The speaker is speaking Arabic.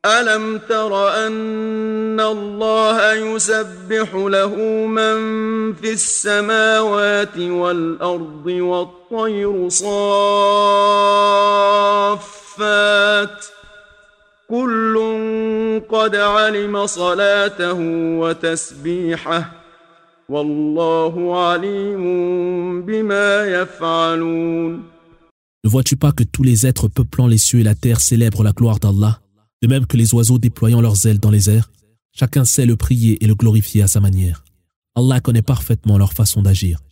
ألم تر أن الله يسبح له من في السماوات والأرض والطير صافات كل قد علم صلاته وتسبيحه والله عليم بما يفعلون. Ne vois-tu pas que tous les êtres peuplant les cieux et la terre célèbrent la gloire d'Allah, de même que les oiseaux déployant leurs ailes dans les airs? Chacun sait le prier et le glorifier à sa manière. Allah connaît parfaitement leur façon d'agir.